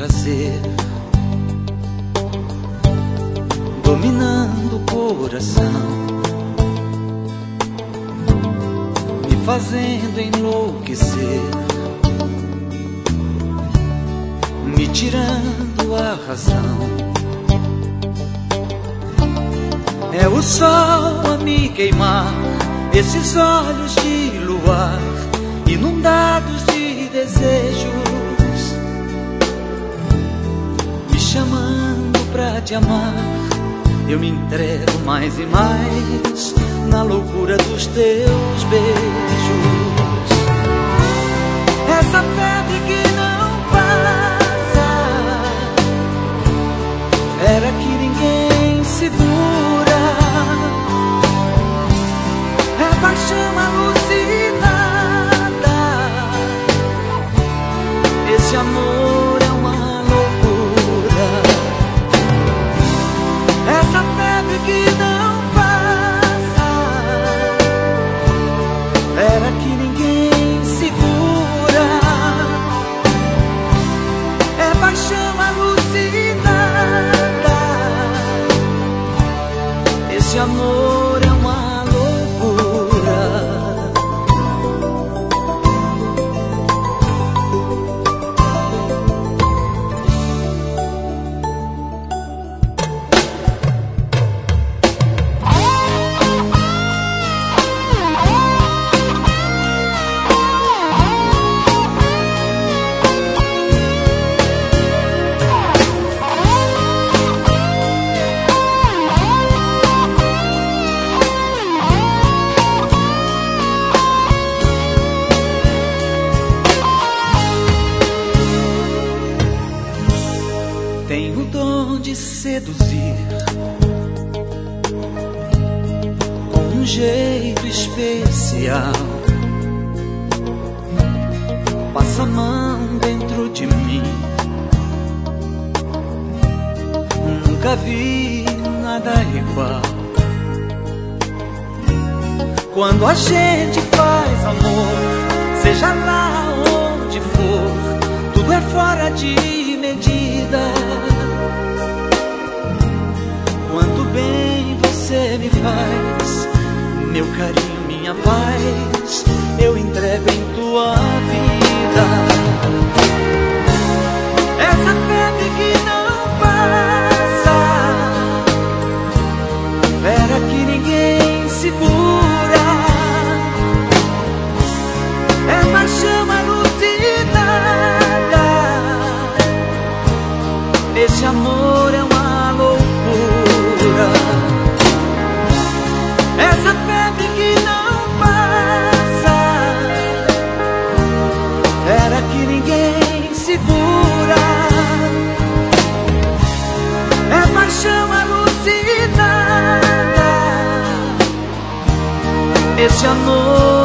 prazer, dominando o coração, me fazendo enlouquecer, me tirando a razão. É o sol a me queimar, esses olhos de luar, inundados de desejos, me chamando pra te amar. Eu me entrego mais e mais na loucura dos teus beijos. Essa febre que não passa, era que ninguém segura. É paixão alucinada, esse amor é uma loucura. Essa febre que não passa, era que ninguém segura. É paixão alucinada, esse amor é uma loucura. Tenho o dom de seduzir com um jeito especial. Passa a mão dentro de mim, nunca vi nada igual. Quando a gente faz amor, seja lá onde for, tudo é fora de medida. Quanto bem você me faz, meu carinho, minha paz, eu entrego em tua vida. Essa febre que não passa, vera que ninguém segura. É paixão alucinada, esse amor é uma loucura. Essa febre que não passa, era que ninguém segura. É paixão alucinada, esse amor